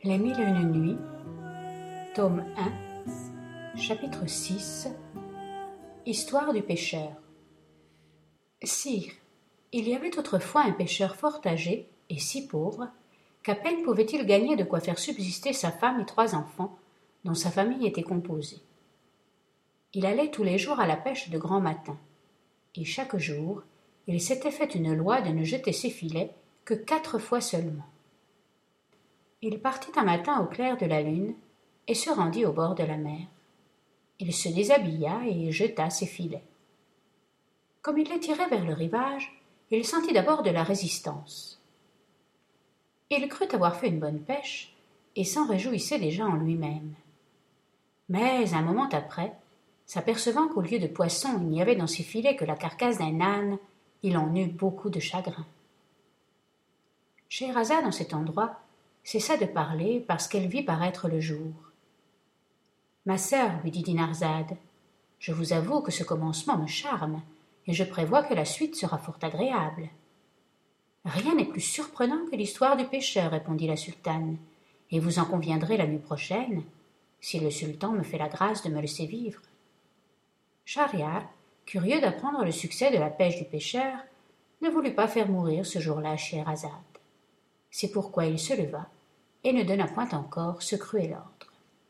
Les Mille et une nuits, tome 1, chapitre 6. Histoire du pêcheur. Sire, il y avait autrefois un pêcheur fort âgé et si pauvre qu'à peine pouvait-il gagner de quoi faire subsister sa femme et 3 enfants, dont sa famille était composée. Il allait tous les jours à la pêche de grand matin, et chaque jour, il s'était fait une loi de ne jeter ses filets que 4 fois seulement. Il partit un matin au clair de la lune et se rendit au bord de la mer. Il se déshabilla et jeta ses filets. Comme il les tirait vers le rivage, il sentit d'abord de la résistance. Il crut avoir fait une bonne pêche et s'en réjouissait déjà en lui-même. Mais un moment après, s'apercevant qu'au lieu de poisson il n'y avait dans ses filets que la carcasse d'un âne, il en eut beaucoup de chagrin. Scheherazade, en cet endroit, cessa de parler parce qu'elle vit paraître le jour. « Ma sœur, lui dit Dinarzade, je vous avoue que ce commencement me charme, et je prévois que la suite sera fort agréable. »« Rien n'est plus surprenant que l'histoire du pêcheur, répondit la sultane, et vous en conviendrez la nuit prochaine, si le sultan me fait la grâce de me laisser vivre. » Schahriar, curieux d'apprendre le succès de la pêche du pêcheur, ne voulut pas faire mourir ce jour-là Scheherazade. C'est pourquoi il se leva et ne donna point encore ce cruel ordre.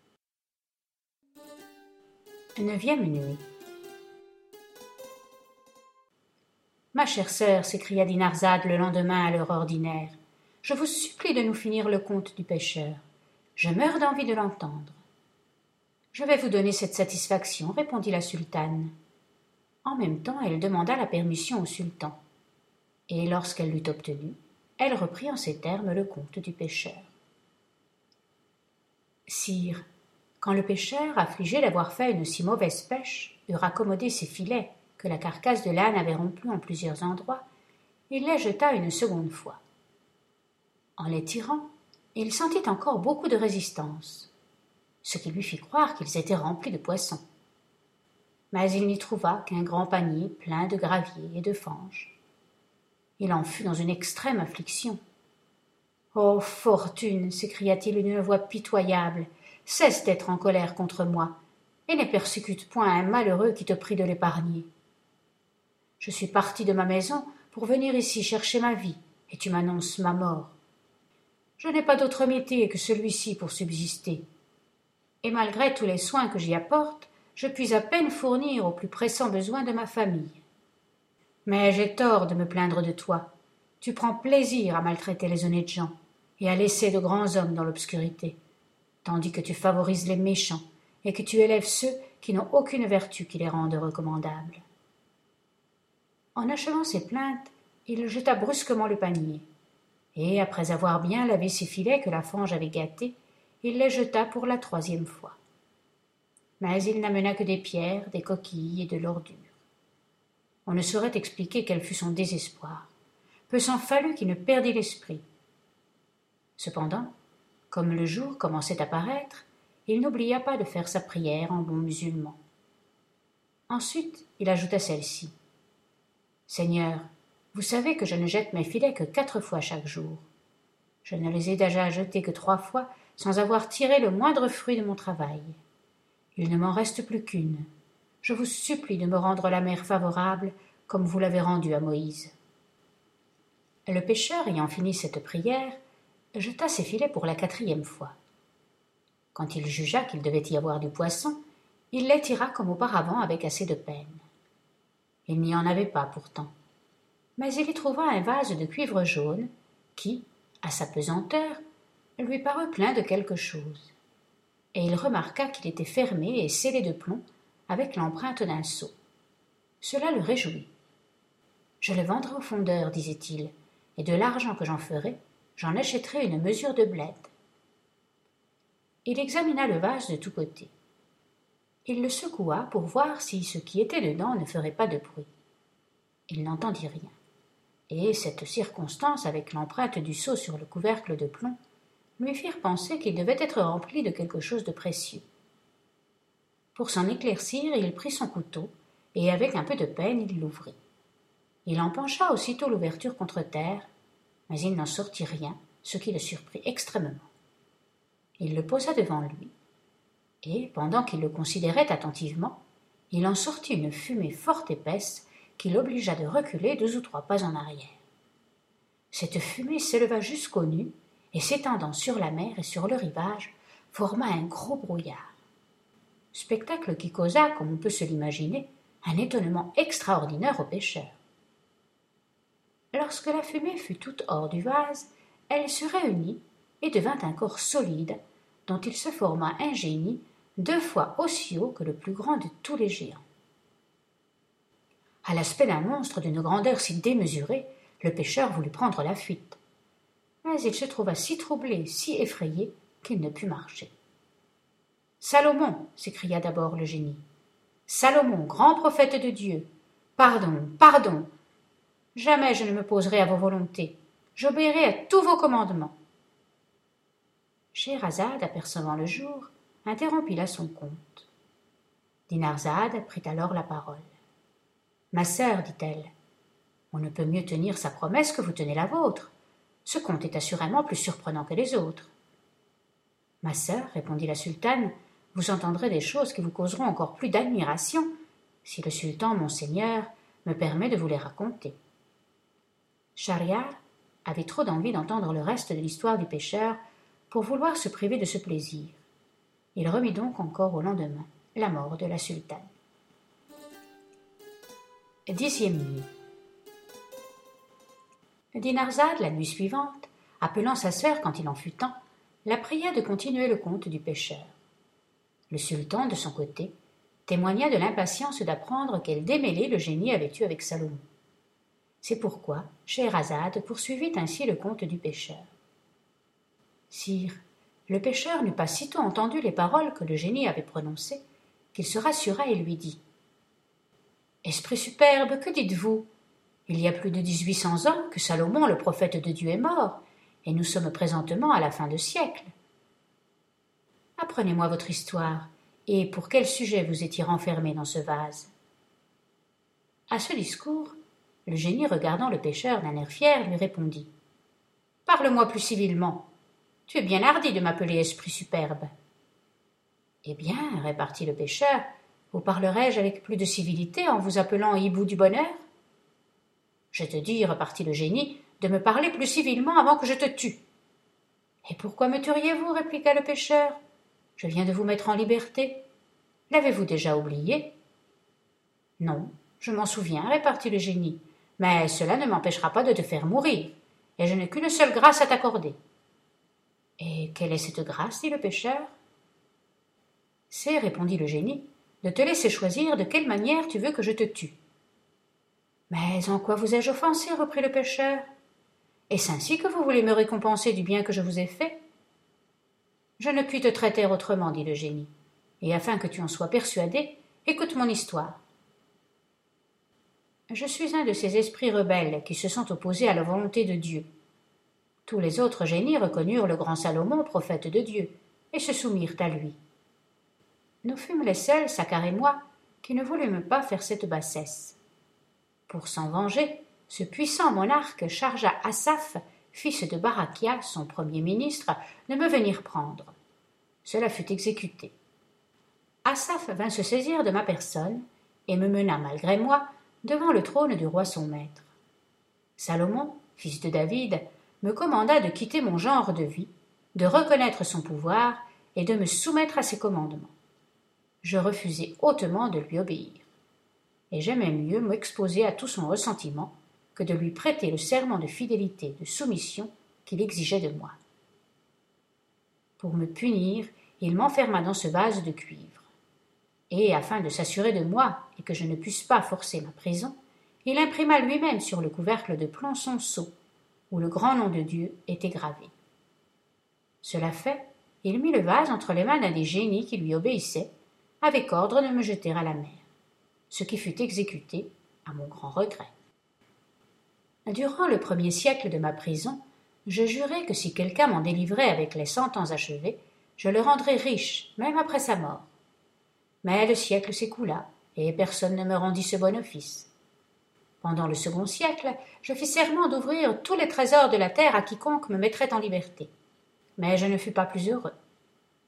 9e nuit. Ma chère sœur, s'écria Dinarzade le lendemain à l'heure ordinaire, je vous supplie de nous finir le conte du pêcheur. Je meurs d'envie de l'entendre. Je vais vous donner cette satisfaction, répondit la sultane. En même temps, elle demanda la permission au sultan. Et lorsqu'elle l'eut obtenue, elle reprit en ces termes le conte du pêcheur. Sire, quand le pêcheur, affligé d'avoir fait une si mauvaise pêche, eut raccommodé ses filets, que la carcasse de l'âne avait rompus en plusieurs endroits, il les jeta une seconde fois. En les tirant, il sentit encore beaucoup de résistance, ce qui lui fit croire qu'ils étaient remplis de poissons. Mais il n'y trouva qu'un grand panier plein de gravier et de fange. Il en fut dans une extrême affliction. « Ô fortune !» s'écria-t-il d'une voix pitoyable, « cesse d'être en colère contre moi, et ne persécute point un malheureux qui te prie de l'épargner. Je suis parti de ma maison pour venir ici chercher ma vie, et tu m'annonces ma mort. Je n'ai pas d'autre métier que celui-ci pour subsister, et malgré tous les soins que j'y apporte, je puis à peine fournir aux plus pressants besoins de ma famille. Mais j'ai tort de me plaindre de toi. Tu prends plaisir à maltraiter les honnêtes gens et à laisser de grands hommes dans l'obscurité, tandis que tu favorises les méchants et que tu élèves ceux qui n'ont aucune vertu qui les rende recommandables. » En achevant ses plaintes, il jeta brusquement le panier, et après avoir bien lavé ses filets que la fange avait gâtés, il les jeta pour la 3e fois. Mais il n'amena que des pierres, des coquilles et de l'ordure. On ne saurait expliquer quel fut son désespoir. Peu s'en fallut qu'il ne perdît l'esprit. Cependant, comme le jour commençait à paraître, il n'oublia pas de faire sa prière en bon musulman. Ensuite, il ajouta celle-ci. « Seigneur, vous savez que je ne jette mes filets que 4 fois chaque jour. Je ne les ai déjà jetés que 3 fois sans avoir tiré le moindre fruit de mon travail. Il ne m'en reste plus qu'une. Je vous supplie de me rendre la mer favorable comme vous l'avez rendue à Moïse. » Le pêcheur, ayant fini cette prière, jeta ses filets pour la 4e fois. Quand il jugea qu'il devait y avoir du poisson, il les tira comme auparavant avec assez de peine. Il n'y en avait pas pourtant, mais il y trouva un vase de cuivre jaune qui, à sa pesanteur, lui parut plein de quelque chose, et il remarqua qu'il était fermé et scellé de plomb avec l'empreinte d'un sceau. Cela le réjouit. « Je le vendrai au fondeur, disait-il, et de l'argent que j'en ferai, j'en achèterai une mesure de bled. » Il examina le vase de tous côtés. Il le secoua pour voir si ce qui était dedans ne ferait pas de bruit. Il n'entendit rien, et cette circonstance, avec l'empreinte du sceau sur le couvercle de plomb, lui firent penser qu'il devait être rempli de quelque chose de précieux. Pour s'en éclaircir, il prit son couteau, et avec un peu de peine, il l'ouvrit. Il en pencha aussitôt l'ouverture contre terre, mais il n'en sortit rien, ce qui le surprit extrêmement. Il le posa devant lui, et, pendant qu'il le considérait attentivement, il en sortit une fumée fort épaisse qui l'obligea de reculer 2 ou 3 pas en arrière. Cette fumée s'éleva jusqu'aux nues et, s'étendant sur la mer et sur le rivage, forma un gros brouillard. Spectacle qui causa, comme on peut se l'imaginer, un étonnement extraordinaire aux pêcheurs. Lorsque la fumée fut toute hors du vase, elle se réunit et devint un corps solide, dont il se forma un génie 2 fois aussi haut que le plus grand de tous les géants. À l'aspect d'un monstre d'une grandeur si démesurée, le pêcheur voulut prendre la fuite. Mais il se trouva si troublé, si effrayé, qu'il ne put marcher. « Salomon !» s'écria d'abord le génie. « Salomon, grand prophète de Dieu ! Pardon, pardon ! Jamais je ne me poserai à vos volontés. J'obéirai à tous vos commandements. » Scheherazade, apercevant le jour, interrompit là son conte. Dinarzade prit alors la parole. « Ma sœur, dit-elle, on ne peut mieux tenir sa promesse que vous tenez la vôtre. Ce conte est assurément plus surprenant que les autres. » « Ma sœur, répondit la sultane, vous entendrez des choses qui vous causeront encore plus d'admiration, si le sultan, mon seigneur, me permet de vous les raconter. » Schahriar avait trop d'envie d'entendre le reste de l'histoire du pêcheur pour vouloir se priver de ce plaisir. Il remit donc encore au lendemain la mort de la sultane. 10e nuit. Dinarzade, la nuit suivante, appelant sa sœur quand il en fut temps, la pria de continuer le conte du pêcheur. Le sultan, de son côté, témoigna de l'impatience d'apprendre quel démêlé le génie avait eu avec Salomon. C'est pourquoi Scheherazade poursuivit ainsi le conte du pêcheur. Sire, le pêcheur n'eut pas sitôt entendu les paroles que le génie avait prononcées qu'il se rassura et lui dit « Esprit superbe, que dites-vous ? Il y a plus de 1800 ans que Salomon, le prophète de Dieu, est mort, et nous sommes présentement à la fin de siècle. Apprenez-moi votre histoire, et pour quel sujet vous étiez renfermé dans ce vase ?» À ce discours, le génie, regardant le pêcheur d'un air fier, lui répondit « Parle-moi plus civilement. Tu es bien hardi de m'appeler esprit superbe. » « Eh bien, répartit le pêcheur, vous parlerai-je avec plus de civilité en vous appelant hibou du bonheur ? » « Je te dis, repartit le génie, de me parler plus civilement avant que je te tue. »« Et pourquoi me tueriez-vous ? Répliqua le pêcheur. Je viens de vous mettre en liberté. L'avez-vous déjà oublié ? » « Non, je m'en souviens, répartit le génie, mais cela ne m'empêchera pas de te faire mourir, et je n'ai qu'une seule grâce à t'accorder. » « Et quelle est cette grâce ? Dit le pêcheur. « C'est, répondit le génie, de te laisser choisir de quelle manière tu veux que je te tue. » « Mais en quoi vous ai-je offensé ? Reprit le pêcheur. « Est-ce ainsi que vous voulez me récompenser du bien que je vous ai fait ? » « Je ne puis te traiter autrement, dit le génie, et afin que tu en sois persuadé, écoute mon histoire. Je suis un de ces esprits rebelles qui se sont opposés à la volonté de Dieu. Tous les autres génies reconnurent le grand Salomon, prophète de Dieu, et se soumirent à lui. Nous fûmes les seuls, Sakkar et moi, qui ne voulûmes pas faire cette bassesse. Pour s'en venger, ce puissant monarque chargea Assaf, fils de Barakia, son premier ministre, de me venir prendre. Cela fut exécuté. Assaf vint se saisir de ma personne et me mena, malgré moi, devant le trône du roi son maître. Salomon, fils de David, me commanda de quitter mon genre de vie, de reconnaître son pouvoir et de me soumettre à ses commandements. Je refusai hautement de lui obéir, et j'aimais mieux m'exposer à tout son ressentiment que de lui prêter le serment de fidélité et de soumission qu'il exigeait de moi. Pour me punir, il m'enferma dans ce vase de cuivre, et, afin de s'assurer de moi et que je ne pusse pas forcer ma prison, il imprima lui-même sur le couvercle de plomb son sceau, où le grand nom de Dieu était gravé. Cela fait, il mit le vase entre les mains d'un des génies qui lui obéissaient, avec ordre de me jeter à la mer, ce qui fut exécuté à mon grand regret. Durant le 1er siècle de ma prison, je jurai que si quelqu'un m'en délivrait avec les 100 ans achevés, je le rendrais riche, même après sa mort. Mais le siècle s'écoula, et personne ne me rendit ce bon office. Pendant le 2e siècle, je fis serment d'ouvrir tous les trésors de la terre à quiconque me mettrait en liberté. Mais je ne fus pas plus heureux.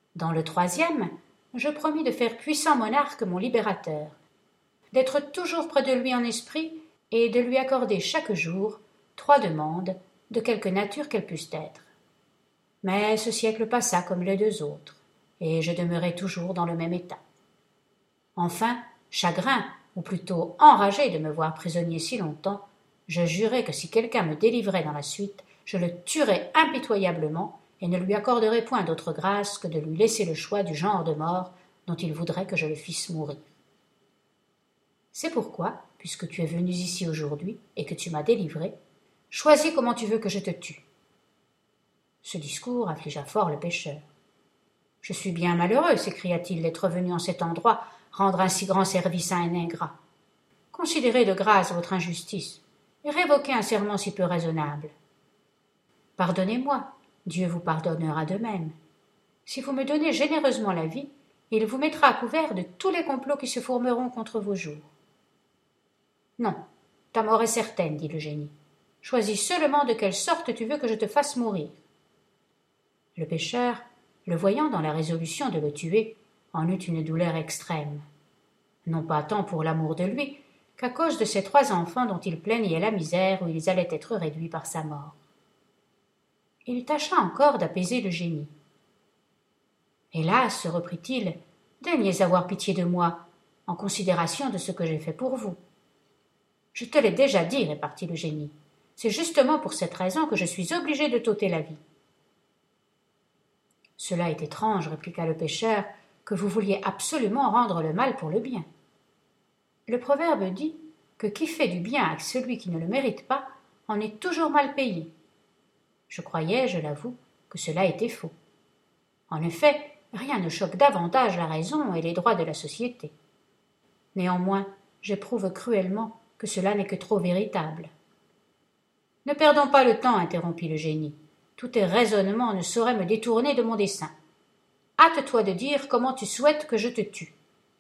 Dans le troisième, je promis de faire puissant monarque mon libérateur, d'être toujours près de lui en esprit et de lui accorder chaque jour 3 demandes, de quelque nature qu'elles pussent être. Mais ce siècle passa comme les 2 autres, et je demeurai toujours dans le même état. Enfin, chagrin, ou plutôt enragé de me voir prisonnier si longtemps, je jurai que si quelqu'un me délivrait dans la suite, je le tuerais impitoyablement et ne lui accorderais point d'autre grâce que de lui laisser le choix du genre de mort dont il voudrait que je le fisse mourir. C'est pourquoi, puisque tu es venu ici aujourd'hui et que tu m'as délivré, choisis comment tu veux que je te tue. Ce discours affligea fort le pêcheur. « Je suis bien malheureux, s'écria-t-il, d'être venu en cet endroit rendre un si grand service à un ingrat. Considérez de grâce votre injustice et révoquez un serment si peu raisonnable. Pardonnez-moi, Dieu vous pardonnera de même. Si vous me donnez généreusement la vie, il vous mettra à couvert de tous les complots qui se formeront contre vos jours. » « Non, ta mort est certaine, dit le génie. Choisis seulement de quelle sorte tu veux que je te fasse mourir. Le pêcheur, le voyant dans la résolution de le tuer, en eut une douleur extrême. Non pas tant pour l'amour de lui, qu'à cause de ses 3 enfants dont il plaignait la misère où ils allaient être réduits par sa mort. Il tâcha encore d'apaiser le génie. « Hélas, reprit-il, daignez avoir pitié de moi, en considération de ce que j'ai fait pour vous. » « Je te l'ai déjà dit, répartit le génie. C'est justement pour cette raison que je suis obligé de t'ôter la vie. »« Cela est étrange, répliqua le pêcheur, que vous vouliez absolument rendre le mal pour le bien. Le proverbe dit que qui fait du bien à celui qui ne le mérite pas en est toujours mal payé. Je croyais, je l'avoue, que cela était faux. En effet, rien ne choque davantage la raison et les droits de la société. Néanmoins, j'éprouve cruellement que cela n'est que trop véritable. »« Ne perdons pas le temps, interrompit le génie. Tous tes raisonnements ne sauraient me détourner de mon dessein. Hâte-toi de dire comment tu souhaites que je te tue. »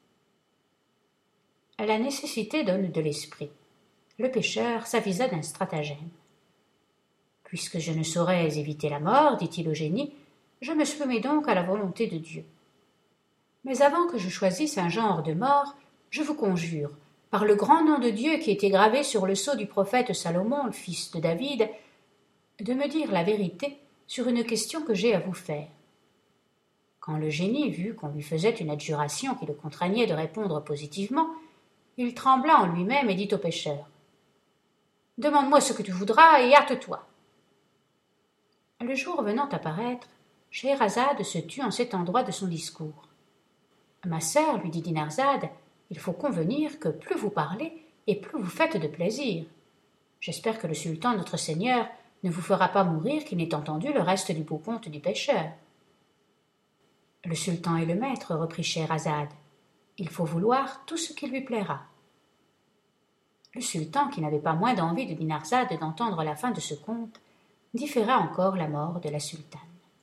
La nécessité donne de l'esprit. Le pêcheur s'avisa d'un stratagème. « Puisque je ne saurais éviter la mort, dit-il au génie, je me soumets donc à la volonté de Dieu. Mais avant que je choisisse un genre de mort, je vous conjure, par le grand nom de Dieu qui était gravé sur le sceau du prophète Salomon, le fils de David, de me dire la vérité sur une question que j'ai à vous faire. » Quand le génie vit qu'on lui faisait une adjuration qui le contraignait de répondre positivement, il trembla en lui-même et dit au pêcheur. « Demande-moi ce que tu voudras et hâte-toi. » Le jour venant à paraître, Scheherazade se tut en cet endroit de son discours. « Ma sœur, lui dit Dinarzade, il faut convenir que plus vous parlez et plus vous faites de plaisir. J'espère que le sultan notre seigneur ne vous fera pas mourir qu'il n'ait entendu le reste du beau conte du pêcheur. » « Le sultan est le maître, reprit Scheherazade. Il faut vouloir tout ce qui lui plaira. » Le sultan, qui n'avait pas moins d'envie de Dinarzade d'entendre la fin de ce conte, différa encore la mort de la sultane.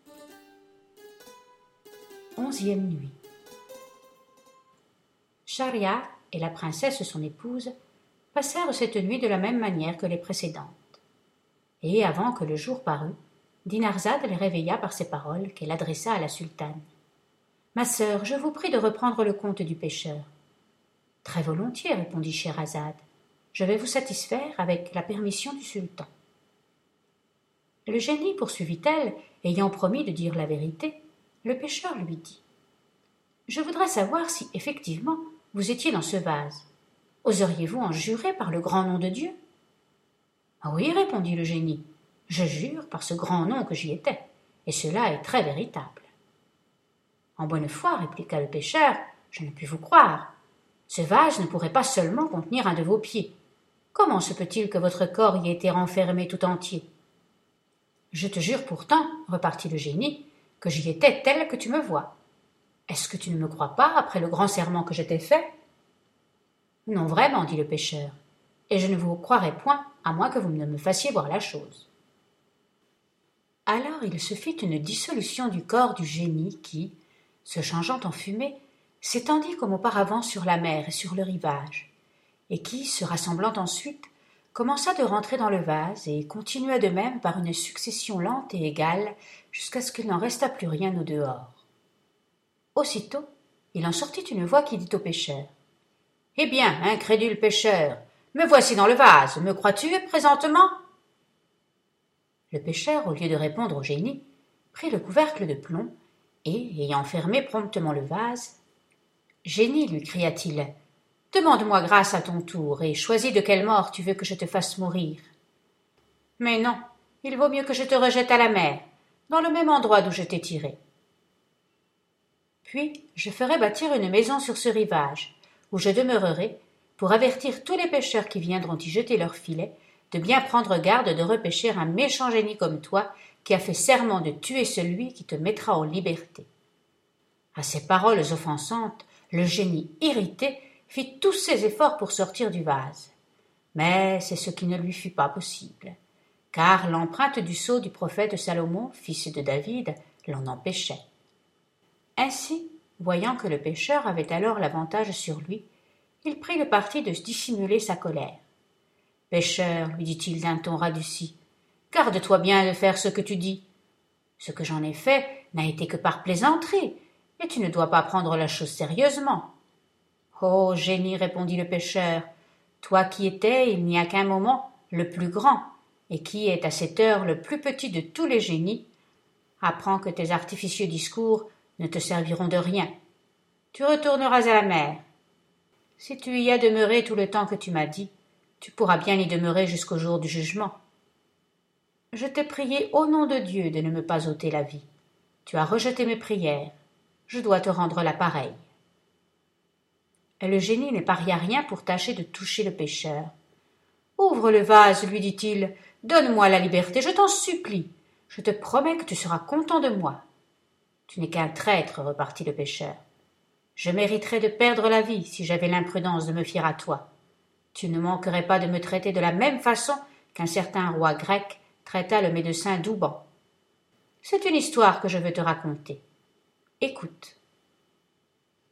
11e nuit. Schahriar et la princesse son épouse passèrent cette nuit de la même manière que les précédentes. Et avant que le jour parût, Dinarzade les réveilla par ces paroles qu'elle adressa à la sultane. « Ma sœur, je vous prie de reprendre le conte du pêcheur. »« Très volontiers, répondit Scheherazade. Je vais vous satisfaire avec la permission du sultan. » Le génie, poursuivit-elle, ayant promis de dire la vérité, le pêcheur lui dit. « Je voudrais savoir si, effectivement, vous étiez dans ce vase. Oseriez-vous en jurer par le grand nom de Dieu ?»« Ah oui, répondit le génie, je jure par ce grand nom que j'y étais, et cela est très véritable. »« En bonne foi, répliqua le pêcheur, je ne puis vous croire. Ce vase ne pourrait pas seulement contenir un de vos pieds. Comment se peut-il que votre corps y ait été renfermé tout entier ? » « Je te jure pourtant, repartit le génie, que j'y étais tel que tu me vois. Est-ce que tu ne me crois pas après le grand serment que je t'ai fait ? » « Non, vraiment, dit le pêcheur, et je ne vous croirai point, à moins que vous ne me fassiez voir la chose. » Alors il se fit une dissolution du corps du génie qui, se changeant en fumée, s'étendit comme auparavant sur la mer et sur le rivage, et qui, se rassemblant ensuite, commença de rentrer dans le vase et continua de même par une succession lente et égale jusqu'à ce qu'il n'en restât plus rien au dehors. Aussitôt, il en sortit une voix qui dit au pêcheur: « Eh bien, incrédule pêcheur, me voici dans le vase, me crois-tu présentement ?» Le pêcheur, au lieu de répondre au génie, prit le couvercle de plomb et, ayant fermé promptement le vase, « Génie, lui cria-t-il, demande-moi grâce à ton tour et choisis de quelle mort tu veux que je te fasse mourir. Mais non, il vaut mieux que je te rejette à la mer, dans le même endroit d'où je t'ai tiré. Puis je ferai bâtir une maison sur ce rivage, où je demeurerai, pour avertir tous les pêcheurs qui viendront y jeter leurs filets, de bien prendre garde de repêcher un méchant génie comme toi, qui a fait serment de tuer celui qui te mettra en liberté. » À ces paroles offensantes, le génie, irrité, fit tous ses efforts pour sortir du vase. Mais c'est ce qui ne lui fut pas possible, car l'empreinte du sceau du prophète Salomon, fils de David, l'en empêchait. Ainsi, voyant que le pêcheur avait alors l'avantage sur lui, il prit le parti de dissimuler sa colère. « Pêcheur, lui dit-il d'un ton radouci, garde-toi bien de faire ce que tu dis. Ce que j'en ai fait n'a été que par plaisanterie, et tu ne dois pas prendre la chose sérieusement. »« Oh, génie, répondit le pêcheur, toi qui étais, il n'y a qu'un moment, le plus grand, et qui est à cette heure le plus petit de tous les génies, apprends que tes artificieux discours ne te serviront de rien. Tu retourneras à la mer. Si tu y as demeuré tout le temps que tu m'as dit, tu pourras bien y demeurer jusqu'au jour du jugement. Je t'ai prié au nom de Dieu de ne me pas ôter la vie. Tu as rejeté mes prières. Je dois te rendre la pareille. » Le génie ne paria rien pour tâcher de toucher le pêcheur. « Ouvre le vase, lui dit-il, donne-moi la liberté, je t'en supplie. Je te promets que tu seras content de moi. »« Tu n'es qu'un traître, repartit le pêcheur. Je mériterais de perdre la vie si j'avais l'imprudence de me fier à toi. Tu ne manquerais pas de me traiter de la même façon qu'un certain roi grec traita le médecin Douban. C'est une histoire que je veux te raconter. Écoute.